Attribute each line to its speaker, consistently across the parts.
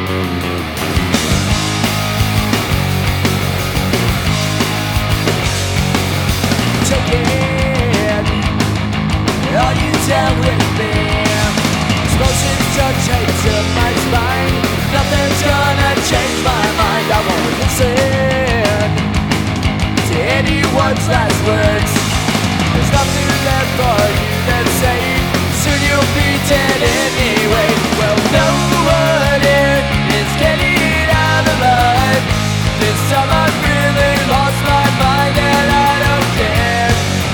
Speaker 1: All you tell with me, explosions don't change to my spine. Nothing's gonna change my mind. I won't listen to anyone's last words. There's nothing left for you to say. Soon you'll be dead anyway. Well, no one here is getting out alive. This time I've really lost my mind and I don't care.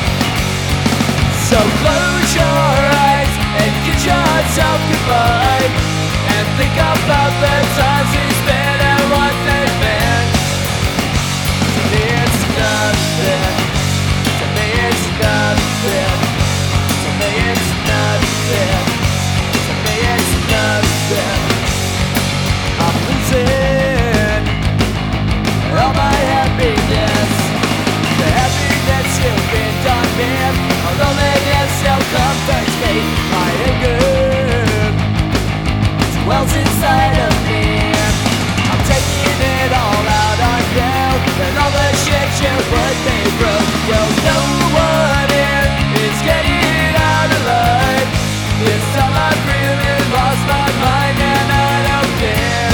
Speaker 1: So close your eyes and kiss yourself goodbye, and think about the times we spent and what they've been. To me it's nothing. To me it's nothing. To me it's nothing. To me it's nothing. I'm losing all my happiness. The happiness you've been done with. Loneliness still comforts me. My anger wells inside of me. I'm taking it all out on you, and all the shit you put me through. Well, no one here is getting out alive. This time I've really lost my mind and I don't care.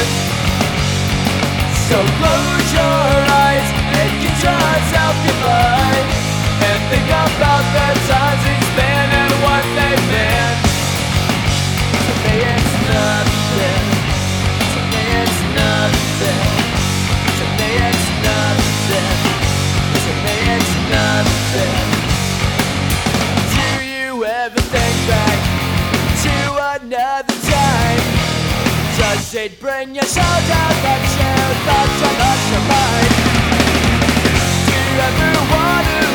Speaker 1: So close your eyes and kiss yourself goodbye, and think about the times we spent and what they've been. To me it's nothing. To me it's nothing. To me it's nothing. To me it's nothing. Do you ever think back to another time? Does it bring your soul down but you thought so much of mine? Do you ever wanna